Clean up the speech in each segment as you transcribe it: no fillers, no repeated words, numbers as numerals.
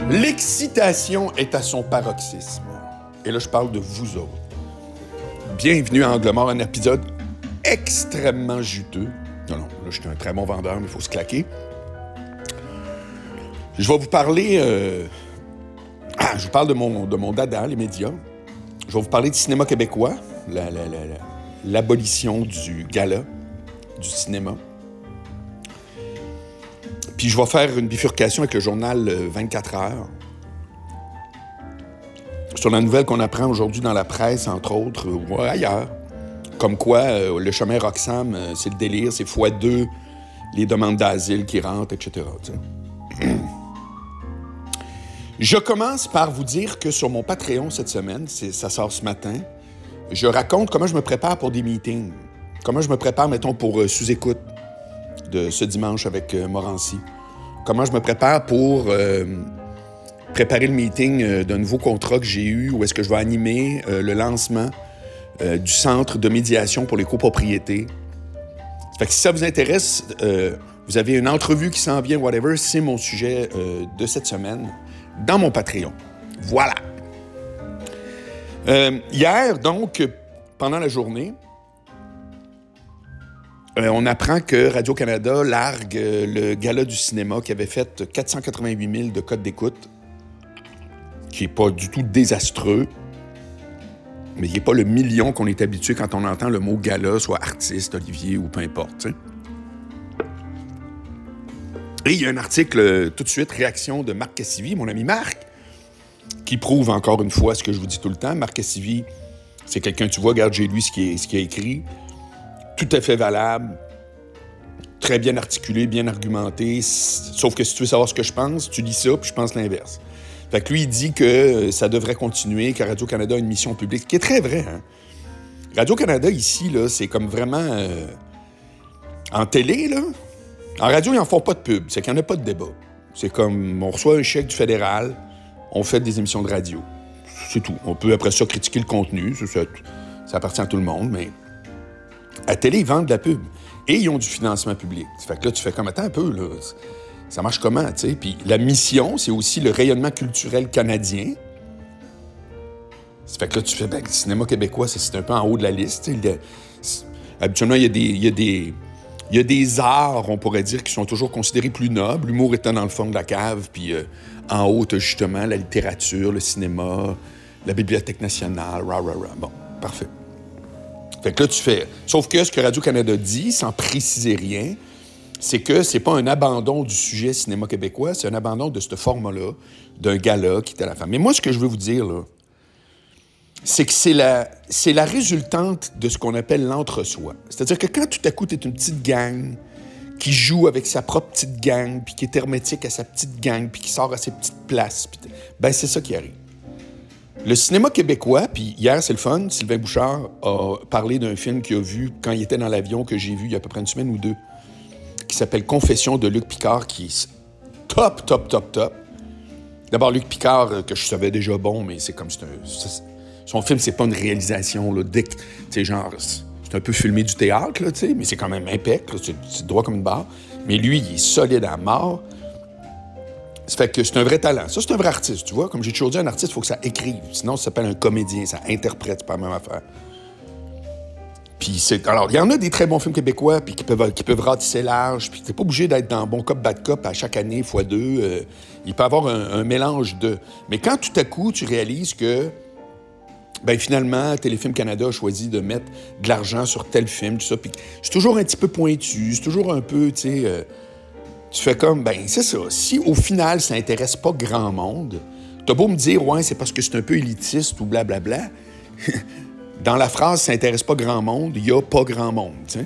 L'excitation est à son paroxysme. Et là, je parle de vous autres. Bienvenue à Angle Mort, un épisode extrêmement juteux. Non, là, je suis un très bon vendeur, mais il faut se claquer. Je vais vous parler... je vous parle de mon dada, les médias. Je vais vous parler du cinéma québécois, l'abolition du gala du cinéma. Puis je vais faire une bifurcation avec le journal 24 heures sur la nouvelle qu'on apprend aujourd'hui dans la presse, entre autres, ou ailleurs. Comme quoi, le chemin Roxham, c'est le délire, c'est x2 les demandes d'asile qui rentrent, etc. Je commence par vous dire que sur mon Patreon cette semaine, ça sort ce matin, je raconte comment je me prépare pour des meetings. Comment je me prépare, mettons, pour sous-écoute de ce dimanche avec Morancy. Comment je me prépare pour préparer le meeting d'un nouveau contrat que j'ai eu, où est-ce que je vais animer le lancement du centre de médiation pour les copropriétés. Fait que si ça vous intéresse, vous avez une entrevue qui s'en vient, whatever, c'est mon sujet de cette semaine dans mon Patreon. Voilà. Hier, donc, pendant la journée, on apprend que Radio-Canada largue le gala du cinéma qui avait fait 488 000 de codes d'écoute, qui n'est pas du tout désastreux, mais il n'est pas le million qu'on est habitué quand on entend le mot gala, soit artiste, Olivier ou peu importe. T'sais. Et il y a un article, tout de suite, réaction de Marc Cassivi, mon ami Marc, qui prouve encore une fois ce que je vous dis tout le temps. Marc Cassivi, c'est quelqu'un, tu vois, regarde, j'ai lu ce qu'il a écrit. Tout à fait valable, très bien articulé, bien argumenté. Sauf que si tu veux savoir ce que je pense, tu lis ça, puis je pense l'inverse. Fait que lui, il dit que ça devrait continuer, que Radio-Canada a une mission publique, ce qui est très vrai. Hein? Radio-Canada, ici, là, c'est comme vraiment... en télé, là, en radio, ils n'en font pas de pub. C'est qu'il n'y en a pas de débat. C'est comme, on reçoit un chèque du fédéral, on fait des émissions de radio. C'est tout. On peut, après ça, critiquer le contenu. Ça appartient à tout le monde, mais... À télé, ils vendent de la pub. Et ils ont du financement public. Fait que là, tu fais comme, attends un peu, là. Ça marche comment, tu sais? Puis la mission, c'est aussi le rayonnement culturel canadien. Ça fait que là, tu fais, le cinéma québécois, c'est un peu en haut de la liste. Habituellement, il y a des arts, on pourrait dire, qui sont toujours considérés plus nobles. L'humour étant dans le fond de la cave, puis en haut, t'as justement la littérature, le cinéma, la Bibliothèque nationale, Bon, parfait. Fait que là, tu fais... Sauf que ce que Radio-Canada dit, sans préciser rien, c'est que c'est pas un abandon du sujet cinéma québécois, c'est un abandon de ce format-là, d'un gala qui était à la fin. Mais moi, ce que je veux vous dire, là, c'est que c'est la résultante de ce qu'on appelle l'entre-soi. C'est-à-dire que quand tout à coup, t'es une petite gang qui joue avec sa propre petite gang, puis qui est hermétique à sa petite gang, puis qui sort à ses petites places, c'est ça qui arrive. Le cinéma québécois, puis hier, c'est le fun, Sylvain Bouchard a parlé d'un film qu'il a vu quand il était dans l'avion, que j'ai vu il y a à peu près une semaine ou deux, qui s'appelle Confession de Luc Picard, qui est top. D'abord, Luc Picard, que je savais déjà bon, mais c'est comme... son film, c'est pas une réalisation, là, genre... C'est un peu filmé du théâtre, là, mais c'est quand même impec, là, c'est droit comme une barre. Mais lui, il est solide à mort. Ça fait que c'est un vrai talent. Ça, c'est un vrai artiste, tu vois. Comme j'ai toujours dit, un artiste, il faut que ça écrive. Sinon, ça s'appelle un comédien, ça interprète, c'est pas la même affaire. Puis alors, il y en a des très bons films québécois puis qui peuvent ratisser large, puis t'es pas obligé d'être dans Bon Cop, Bad Cop à chaque année, x2. Il peut y avoir un mélange de... Mais quand tout à coup, tu réalises que, finalement, Téléfilm Canada a choisi de mettre de l'argent sur tel film, tout ça, puis c'est toujours un petit peu pointu, c'est toujours un peu, tu sais... Tu fais comme, c'est ça. Si au final, ça intéresse pas grand monde, t'as beau me dire, ouais, c'est parce que c'est un peu élitiste ou blablabla. Dans la phrase, ça intéresse pas grand monde, il y a pas grand monde, tu sais.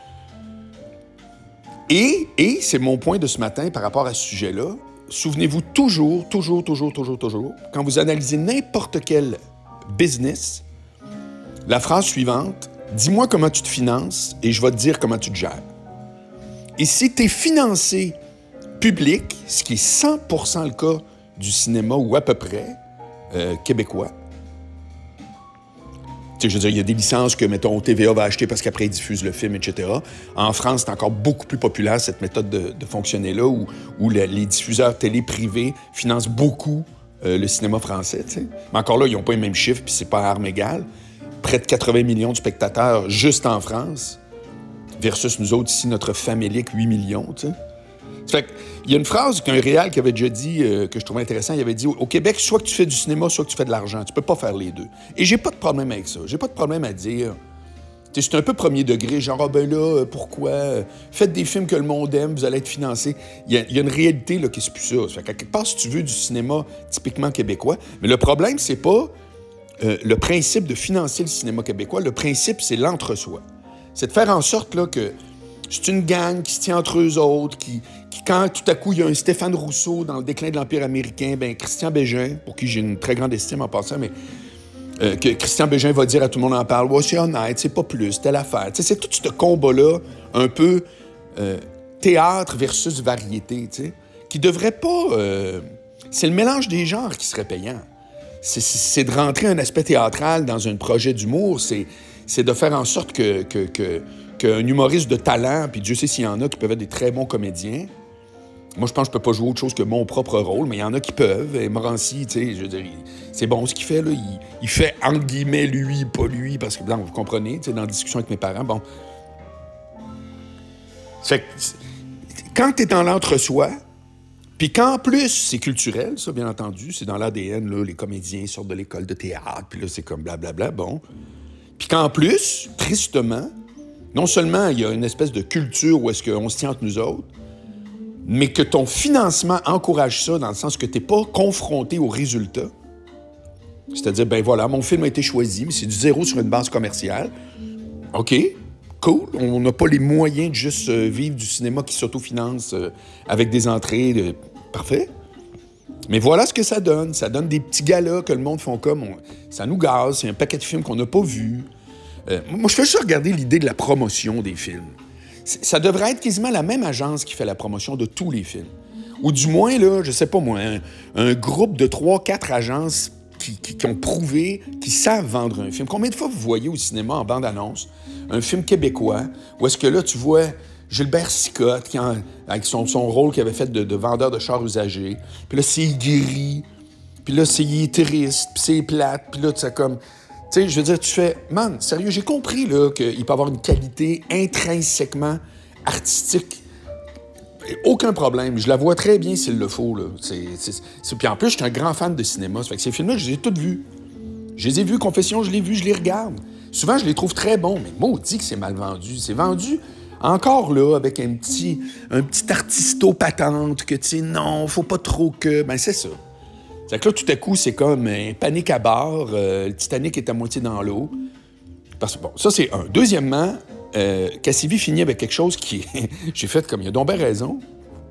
Et c'est mon point de ce matin par rapport à ce sujet-là. Souvenez-vous toujours, quand vous analysez n'importe quel business, la phrase suivante, dis-moi comment tu te finances et je vais te dire comment tu te gères. Et si tu es financé public, ce qui est 100% le cas du cinéma, ou à peu près, québécois, Tu sais, je veux dire, il y a des licences que, mettons, TVA va acheter parce qu'après, ils diffusent le film, etc. En France, c'est encore beaucoup plus populaire, cette méthode de fonctionner-là, où les diffuseurs télé privés financent beaucoup le cinéma français, tu sais. Mais encore là, ils n'ont pas les mêmes chiffres, puis c'est pas à armes égales. Près de 80 millions de spectateurs juste en France, versus nous autres ici, notre famélique 8 millions, tu sais. Fait il y a une phrase qu'un réal qui avait déjà dit, que je trouvais intéressant, il avait dit, au Québec, soit que tu fais du cinéma, soit que tu fais de l'argent. Tu peux pas faire les deux. Et j'ai pas de problème avec ça. J'ai pas de problème à dire... C'est un peu premier degré, genre, ah ben là, pourquoi? Faites des films que le monde aime, vous allez être financés. Il y a une réalité là, qui c'est plus ça. Fait qu'à quelque part, si tu veux du cinéma typiquement québécois, mais le problème, c'est pas le principe de financer le cinéma québécois. Le principe, c'est l'entre-soi. C'est de faire en sorte là, que c'est une gang qui se tient entre eux autres, qui quand tout à coup, il y a un Stéphane Rousseau dans le déclin de l'Empire américain, ben Christian Bégin, pour qui j'ai une très grande estime en passant, mais que Christian Bégin va dire à tout le monde en parle, ouais, c'est honnête, c'est pas plus, telle affaire. T'sais, c'est tout ce combat-là, un peu théâtre versus variété, t'sais, qui devrait pas... c'est le mélange des genres qui serait payant. C'est de rentrer un aspect théâtral dans un projet d'humour, c'est de faire en sorte qu'un humoriste de talent, puis Dieu sait s'il y en a qui peuvent être des très bons comédiens. Moi, je pense que je peux pas jouer autre chose que mon propre rôle, mais il y en a qui peuvent. Et Morancy, tu sais, je veux dire, c'est bon ce qu'il fait, là. Il fait, entre guillemets, lui, pas lui, parce que, vous comprenez, tu sais, dans la discussion avec mes parents, bon. Fait que, quand t'es dans l'entre-soi, puis qu'en plus, c'est culturel, ça, bien entendu, c'est dans l'ADN, là, les comédiens sortent de l'école de théâtre, puis là, c'est comme blablabla, bon. Puis qu'en plus, tristement, non seulement il y a une espèce de culture où est-ce qu'on se tient entre nous autres, mais que ton financement encourage ça dans le sens que tu n'es pas confronté aux résultats. C'est-à-dire, ben voilà, mon film a été choisi, mais c'est du zéro sur une base commerciale. OK, cool. On n'a pas les moyens de juste vivre du cinéma qui s'autofinance avec des entrées. Parfait. Mais voilà ce que ça donne. Ça donne des petits galas que le monde font comme... Ça nous gaze. C'est un paquet de films qu'on n'a pas vus. Moi, je fais juste regarder l'idée de la promotion des films. Ça devrait être quasiment la même agence qui fait la promotion de tous les films. Ou du moins, là, je sais pas moi, un groupe de 3-4 agences qui ont prouvé qu'ils savent vendre un film. Combien de fois vous voyez au cinéma, en bande-annonce, un film québécois, où est-ce que là, tu vois Gilbert Sicotte, avec son rôle qu'il avait fait de vendeur de chars usagés, puis là, c'est aigri, puis là, c'est triste, puis c'est plate, puis là, tu sais, comme... Tu sais, je veux dire, tu fais... Man, sérieux, j'ai compris, là, qu'il peut avoir une qualité intrinsèquement artistique. Aucun problème. Je la vois très bien s'il le faut, là. Puis en plus, je suis un grand fan de cinéma. Ça fait que ces films-là, je les ai tous vus. Je les ai vus, Confession, je les ai vus, je les regarde. Souvent, je les trouve très bons, mais maudit que c'est mal vendu. C'est vendu encore, là, avec un petit artisto-patente que, tu sais, non, faut pas trop que... Ben, c'est ça. C'est que là, tout à coup, c'est comme un panique à bord. Le Titanic est à moitié dans l'eau. Parce que, bon, ça, c'est un. Deuxièmement, Cassivi finit avec quelque chose qui... J'ai fait comme, il a donc bien raison.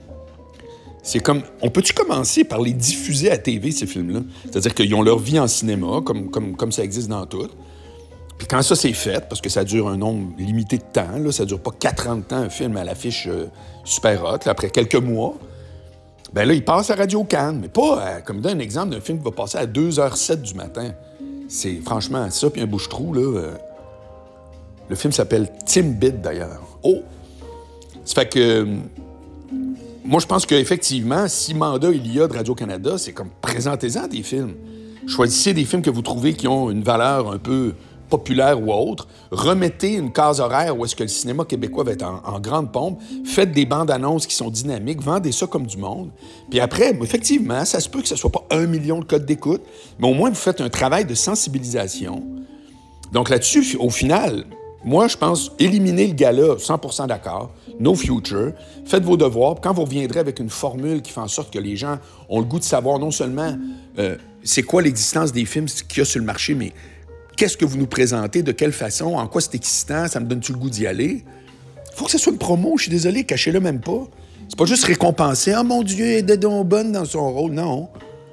C'est comme, on peut-tu commencer par les diffuser à TV, ces films-là? C'est-à-dire qu'ils ont leur vie en cinéma, comme ça existe dans tout. Puis quand ça, c'est fait, parce que ça dure un nombre limité de temps, là, ça dure pas 4 ans de temps, un film à l'affiche super hot, là, après quelques mois... Ben là, il passe à Radio-Can, mais pas, comme donne un exemple d'un film qui va passer à 2h07 du matin. C'est franchement ça, puis un bouche-trou, là. Le film s'appelle Timbit, d'ailleurs. Oh! Ça fait que... moi, je pense qu'effectivement, si mandat il y a de Radio-Canada, c'est comme présentez-en des films. Choisissez des films que vous trouvez qui ont une valeur un peu populaire ou autre. Remettez une case horaire où est-ce que le cinéma québécois va être en grande pompe. Faites des bandes-annonces qui sont dynamiques. Vendez ça comme du monde. Puis après, effectivement, ça se peut que ce ne soit pas 1 million de codes d'écoute, mais au moins, vous faites un travail de sensibilisation. Donc là-dessus, au final, moi, je pense, éliminer le gala, 100% d'accord, no future, faites vos devoirs, puis quand vous reviendrez avec une formule qui fait en sorte que les gens ont le goût de savoir non seulement c'est quoi l'existence des films qu'il y a sur le marché, mais qu'est-ce que vous nous présentez, de quelle façon, en quoi c'est excitant, ça me donne-tu le goût d'y aller? Il faut que ce soit une promo, je suis désolé, cachez-le même pas. C'est pas juste récompenser, « Ah, mon Dieu, elle est donc bonne dans son rôle », non.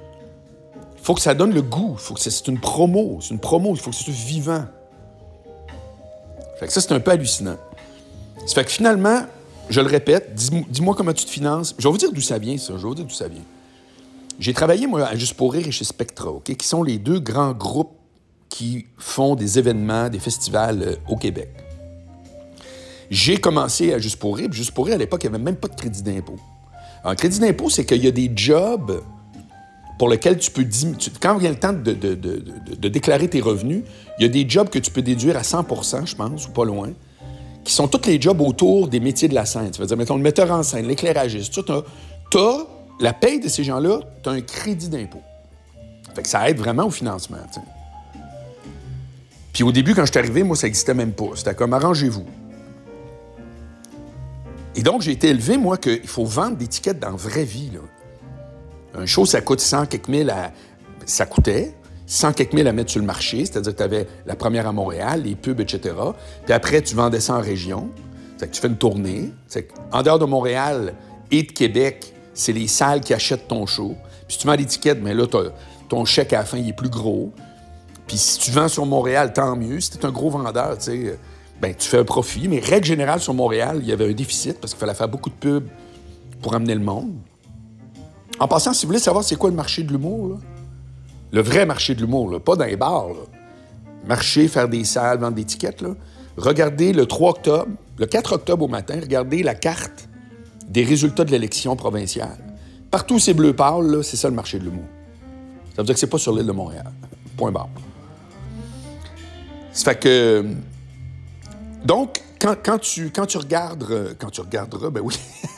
Il faut que ça donne le goût, c'est une promo, il faut que ce soit vivant. Fait que ça, c'est un peu hallucinant. Ça fait que finalement, je le répète, dis-moi comment tu te finances. Je vais vous dire d'où ça vient, ça, J'ai travaillé, moi, à Juste pour rire et chez Spectra, OK, qui sont les deux grands groupes qui font des événements, des festivals au Québec. J'ai commencé à Juste pour rire. Puis Juste pour rire, à l'époque, il n'y avait même pas de crédit d'impôt. Un crédit d'impôt, c'est qu'il y a des jobs pour lesquels tu peux... Quand vient le temps de déclarer tes revenus, il y a des jobs que tu peux déduire à 100%, je pense, ou pas loin, qui sont tous les jobs autour des métiers de la scène. Ça veut dire, mettons, le metteur en scène, l'éclairagiste, tu as la paye de ces gens-là, tu as un crédit d'impôt. Fait que ça aide vraiment au financement, t'sais. Puis au début, quand je suis arrivé, moi, ça n'existait même pas. C'était comme, arrangez-vous. Et donc, j'ai été élevé, moi, qu'il faut vendre des tickets dans la vraie vie, là. Un show, ça coûte 100 quelques mille ça coûtait 100 quelques mille à mettre sur le marché, c'est-à-dire que tu avais la première à Montréal, les pubs, etc. Puis après, tu vendais ça en région. C'est que tu fais une tournée. En dehors de Montréal et de Québec, c'est les salles qui achètent ton show. Puis si tu vends des tickets, mais là, ton chèque à la fin, il est plus gros. Puis si tu vends sur Montréal, tant mieux. Si tu es un gros vendeur, tu sais, ben, tu fais un profit. Mais règle générale, sur Montréal, il y avait un déficit parce qu'il fallait faire beaucoup de pubs pour amener le monde. En passant, si vous voulez savoir c'est quoi le marché de l'humour, là, le vrai marché de l'humour, là, pas dans les bars, là, marcher, faire des salles, vendre des tickets, là, regardez le 3 octobre, le 4 octobre au matin, regardez la carte des résultats de l'élection provinciale. Partout où c'est bleu pâle, là, c'est ça le marché de l'humour. Ça veut dire que c'est pas sur l'île de Montréal. Point barre. Ça fait que... Donc, quand tu regarderas, ben oui...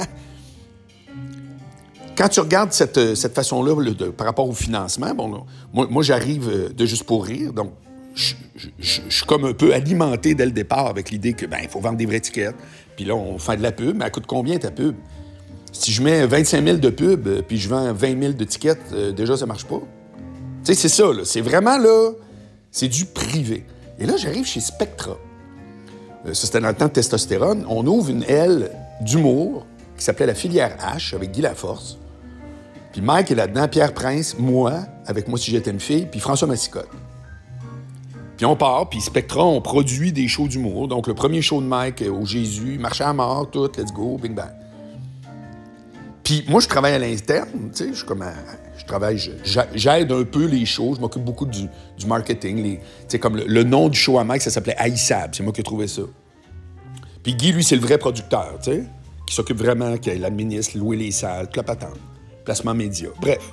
Quand tu regardes cette façon-là par rapport au financement, bon, là, moi j'arrive de Juste pour rire, donc je suis comme un peu alimenté dès le départ avec l'idée que il faut vendre des vraies tickets. Puis là, on fait de la pub, mais elle coûte combien ta pub? Si je mets 25 000 de pub, puis je vends 20 000 de tickets, déjà ça marche pas. Tu sais, c'est ça, là. C'est vraiment, là, c'est du privé. Et là, j'arrive chez Spectra. Ça, c'était dans le temps de Testostérone. On ouvre une aile d'humour qui s'appelait la filière H avec Guy Laforce. Puis Mike est là-dedans, Pierre Prince, moi, avec Moi si j'étais une fille, puis François Massicotte. Puis on part, puis Spectra, on produit des shows d'humour. Donc le premier show de Mike au Jésus, Marché à mort, tout, let's go, bing bang. Puis moi, je travaille à l'interne, tu sais, j'aide un peu les shows, je m'occupe beaucoup du marketing. Tu sais, comme le nom du show à Mike, ça s'appelait Haïssable, c'est moi qui ai trouvé ça. Puis Guy, lui, c'est le vrai producteur, tu sais, qui s'occupe vraiment, qui l'administre, louer les salles, toute la patente. Placement média. Bref.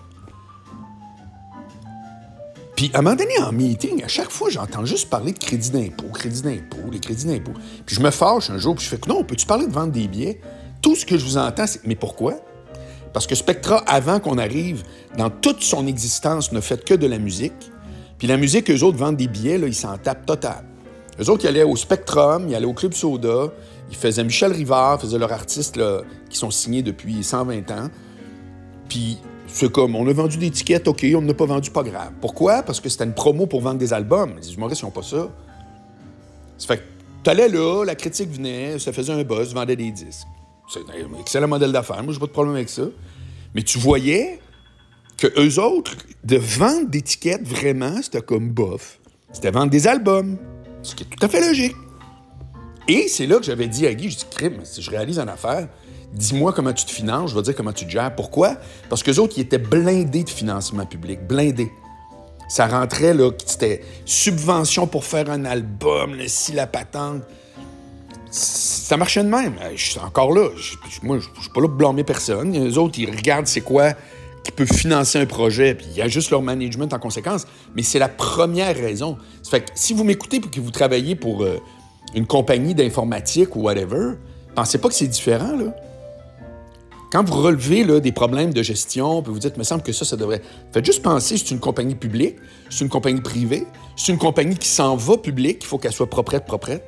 Puis, à un moment donné, en meeting, à chaque fois, j'entends juste parler de crédit d'impôt, les crédits d'impôt. Puis je me fâche un jour, puis je fais que non, peux-tu parler de vendre des billets? Tout ce que je vous entends, c'est... Mais pourquoi? Parce que Spectra, avant qu'on arrive, dans toute son existence, ne fait que de la musique. Puis la musique, eux autres vendent des billets, là, ils s'en tapent total. Eux autres, ils allaient au Spectrum, ils allaient au Club Soda, ils faisaient Michel Rivard, faisaient leurs artistes là, qui sont signés depuis 120 ans. Puis c'est comme, on a vendu des tickets, OK, on n'a pas vendu, pas grave. Pourquoi? Parce que c'était une promo pour vendre des albums. Les humoristes, ils n'ont pas ça. Ça fait que t'allais là, la critique venait, ça faisait un buzz, vendait des disques. C'est un excellent modèle d'affaires, moi, j'ai pas de problème avec ça. Mais tu voyais que eux autres, de vendre des tickets, vraiment, c'était comme bof. C'était vendre des albums. Ce qui est tout à fait logique. Et c'est là que j'avais dit à Guy, je dis, crime, si je réalise une affaire, dis-moi comment tu te finances, je vais dire comment tu te gères. Pourquoi? Parce qu'eux autres, ils étaient blindés de financement public, blindés. Ça rentrait, là, c'était subvention pour faire un album, le si la patente. Ça marchait de même. Je suis encore là. Moi, je suis pas là pour blâmer personne. Eux autres, ils regardent c'est quoi qui peut financer un projet, puis ils ajustent leur management en conséquence. Mais c'est la première raison. Ça fait que si vous m'écoutez et que vous travaillez pour une compagnie d'informatique ou whatever, pensez pas que c'est différent, là. Quand vous relevez là, des problèmes de gestion, puis vous dites, il me semble que ça devrait... Faites juste penser, c'est une compagnie publique, c'est une compagnie privée, c'est une compagnie qui s'en va publique, il faut qu'elle soit proprette.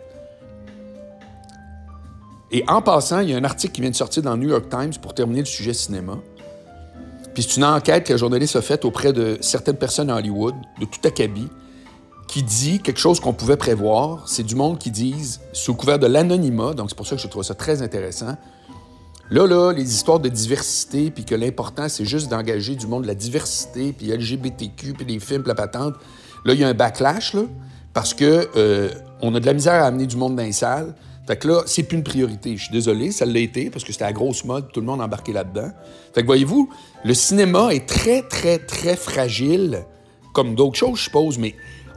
Et en passant, il y a un article qui vient de sortir dans le New York Times pour terminer le sujet cinéma. Puis c'est une enquête que le journaliste a faite auprès de certaines personnes à Hollywood, de tout acabit, qui dit quelque chose qu'on pouvait prévoir. C'est du monde qui disent, sous couvert de l'anonymat, donc c'est pour ça que je trouve ça très intéressant. Là, les histoires de diversité, puis que l'important, c'est juste d'engager du monde de la diversité, puis LGBTQ, puis les films, puis la patente. Là, il y a un backlash, là, parce que on a de la misère à amener du monde dans les salles. Fait que là, c'est plus une priorité. Je suis désolé, ça l'a été, parce que c'était la grosse mode, tout le monde embarqué là-dedans. Fait que voyez-vous, le cinéma est très, très, très fragile, comme d'autres choses, je suppose, mais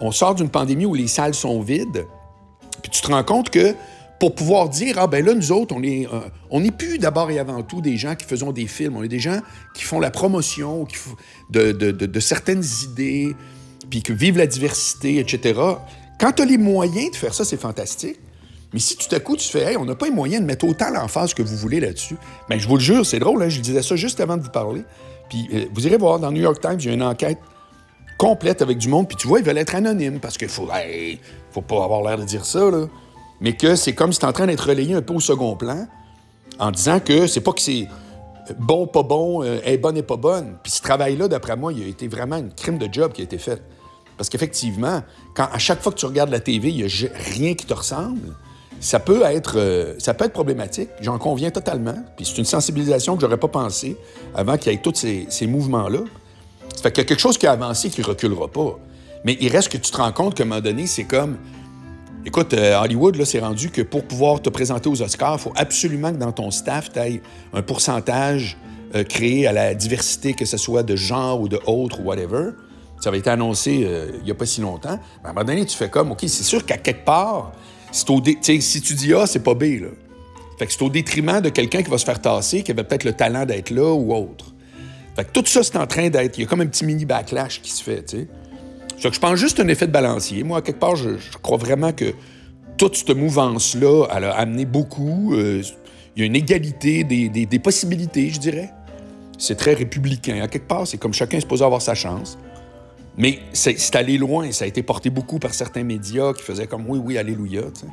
on sort d'une pandémie où les salles sont vides, puis tu te rends compte que pour pouvoir dire, ah ben là, nous autres, on n'est plus d'abord et avant tout des gens qui faisons des films, on est des gens qui font la promotion de certaines idées, puis qui vivent la diversité, etc. Quand tu as les moyens de faire ça, c'est fantastique. Mais si tout à coup, tu fais, hey, on n'a pas les moyens de mettre autant l'emphase que vous voulez là-dessus, bien, je vous le jure, c'est drôle, hein, je disais ça juste avant de vous parler. Puis vous irez voir, dans le New York Times, il y a une enquête complète avec du monde, puis tu vois, ils veulent être anonymes, parce qu'il faut pas avoir l'air de dire ça, là. Mais que c'est comme si c'est en train d'être relayé un peu au second plan, en disant que c'est pas que c'est bon, pas bon, est bonne et pas bonne. Puis ce travail-là, d'après moi, il a été vraiment une crime de job qui a été fait. Parce qu'effectivement, à chaque fois que tu regardes la TV, il n'y a rien qui te ressemble, ça peut être problématique. J'en conviens totalement. Puis c'est une sensibilisation que j'aurais pas pensé avant qu'il y ait tous ces mouvements-là. Ça fait qu'il y a quelque chose qui a avancé qui ne reculera pas. Mais il reste que tu te rends compte qu'à un moment donné, c'est comme... Écoute, Hollywood, là, c'est rendu que pour pouvoir te présenter aux Oscars, il faut absolument que dans ton staff, tu aies un pourcentage créé à la diversité, que ce soit de genre ou de autre ou whatever. Ça avait été annoncé il n'y a pas si longtemps. Mais à un moment donné, tu fais comme, OK, c'est sûr qu'à quelque part, si tu dis A, c'est pas B, là. Fait que c'est au détriment de quelqu'un qui va se faire tasser, qui avait peut-être le talent d'être là ou autre. Fait que tout ça, c'est en train d'être... Il y a comme un petit mini backlash qui se fait, tu sais. Fait que je pense juste un effet de balancier. Moi, à quelque part, je crois vraiment que toute cette mouvance-là, elle a amené beaucoup. Il y a une égalité des possibilités, je dirais. C'est très républicain. À quelque part, c'est comme chacun est supposé avoir sa chance. Mais c'est allé loin. Ça a été porté beaucoup par certains médias qui faisaient comme « oui, alléluia », tu sais.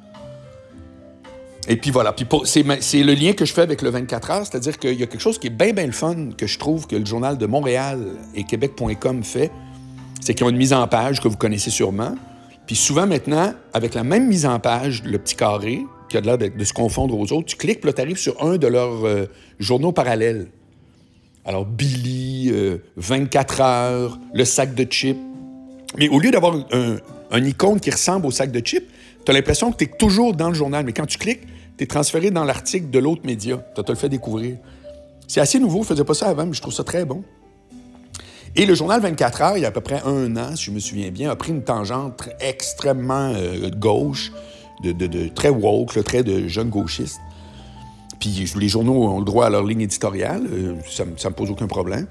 Et puis voilà. Puis c'est le lien que je fais avec le 24 heures, c'est-à-dire qu'il y a quelque chose qui est bien le fun que je trouve que le Journal de Montréal et Québec.com fait, c'est qu'ils ont une mise en page que vous connaissez sûrement. Puis souvent maintenant, avec la même mise en page, le petit carré, qui a l'air de se confondre aux autres, tu cliques, puis là, tu arrives sur un de leurs journaux parallèles. Alors, Billy, 24 heures, le sac de chips. Mais au lieu d'avoir un icône qui ressemble au sac de chips, tu as l'impression que tu es toujours dans le journal. Mais quand tu cliques, tu es transféré dans l'article de l'autre média. Tu te le fait découvrir. C'est assez nouveau, je ne faisais pas ça avant, mais je trouve ça très bon. Et le journal 24 heures, il y a à peu près 1 an, si je me souviens bien, a pris une tangente extrêmement gauche, de très woke, très de jeunes gauchistes. Puis les journaux ont le droit à leur ligne éditoriale, ça me pose aucun problème.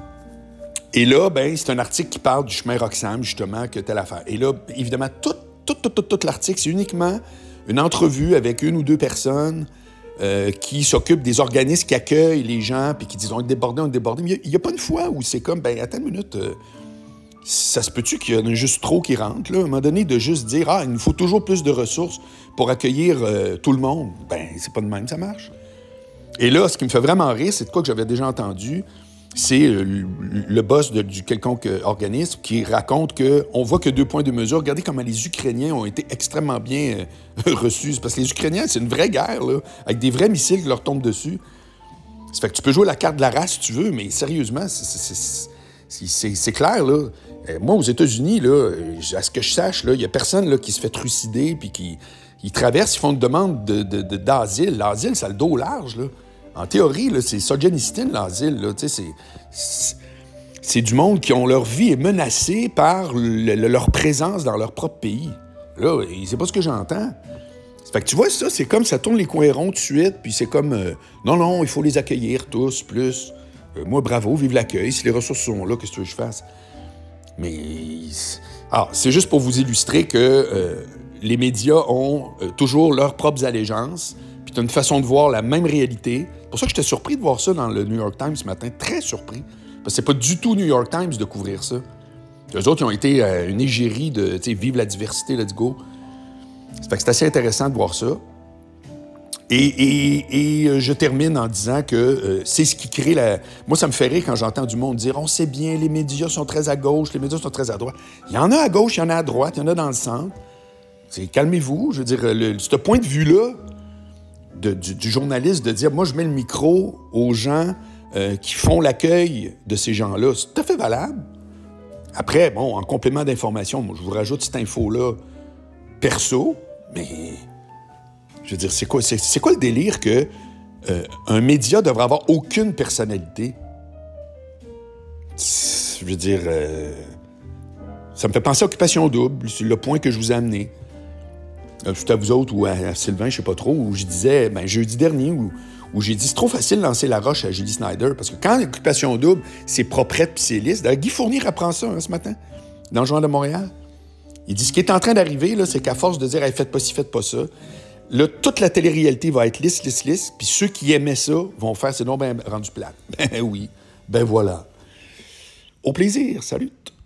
Et là, ben, c'est un article qui parle du chemin Roxham, justement, que telle affaire. Et là, évidemment, tout l'article, c'est uniquement une entrevue avec 1 ou 2 personnes qui s'occupent des organismes qui accueillent les gens puis qui disent on est débordés. Mais il n'y a pas une fois où c'est comme, ben attends une minute, ça se peut-tu qu'il y en a juste trop qui rentrent, là? À un moment donné, de juste dire, il nous faut toujours plus de ressources pour accueillir tout le monde. Ben, c'est pas de même, ça marche. Et là, ce qui me fait vraiment rire, c'est de quoi que j'avais déjà entendu, c'est le boss du quelconque organisme qui raconte qu'on voit que 2 points de mesure. Regardez comment les Ukrainiens ont été extrêmement bien reçus. Parce que les Ukrainiens, c'est une vraie guerre, là, avec des vrais missiles qui leur tombent dessus. Ça fait que tu peux jouer la carte de la race si tu veux, mais sérieusement, c'est clair, là. Moi, aux États-Unis, là, à ce que je sache, il n'y a personne là, qui se fait trucider puis qui traverse, ils font une demande d'asile. L'asile, ça a le dos large, là. En théorie, là, c'est Solzhenitsyn, l'asile. Là, c'est du monde qui ont leur vie est menacée par leur présence dans leur propre pays. Là, c'est pas ce que j'entends. Fait que tu vois, ça, c'est comme ça tourne les coins ronds tout de suite, puis c'est comme non, il faut les accueillir tous, plus. Moi, bravo, vive l'accueil. Si les ressources sont là, qu'est-ce que tu veux que je fasse? Mais c'est juste pour vous illustrer que les médias ont toujours leurs propres allégeances, puis tu as une façon de voir la même réalité. C'est pour ça que j'étais surpris de voir ça dans le New York Times ce matin, très surpris. Parce que c'est pas du tout New York Times de couvrir ça. Eux autres, ils ont été une égérie de, vive la diversité, let's go. Ça fait que c'est assez intéressant de voir ça. Et je termine en disant que c'est ce qui crée la... Moi, ça me fait rire quand j'entends du monde dire « On sait bien, les médias sont très à gauche, les médias sont très à droite. » Il y en a à gauche, il y en a à droite, il y en a dans le centre. Calmez-vous. Je veux dire, ce point de vue-là du journaliste de dire « Moi, je mets le micro aux gens qui font l'accueil de ces gens-là. » C'est tout à fait valable. Après, bon, en complément d'information, moi, je vous rajoute cette info-là perso, mais... Je veux dire, c'est quoi le délire que un média devrait avoir aucune personnalité? Je veux dire, Ça me fait penser à Occupation Double, c'est le point que je vous ai amené. Tout à vous autres ou à Sylvain, je sais pas trop, où je disais, jeudi dernier, où j'ai dit c'est trop facile de lancer la roche à Julie Snyder, parce que quand Occupation Double, c'est proprette puis c'est lisse. Guy Fournier apprend ça ce matin, dans le Journal de Montréal. Il dit ce qui est en train d'arriver, là, c'est qu'à force de dire hey, faites pas ci, faites pas ça, là, toute la télé-réalité va être lisse, puis ceux qui aimaient ça vont faire c'est non ben rendu plate. Ben oui, ben voilà. Au plaisir, salut!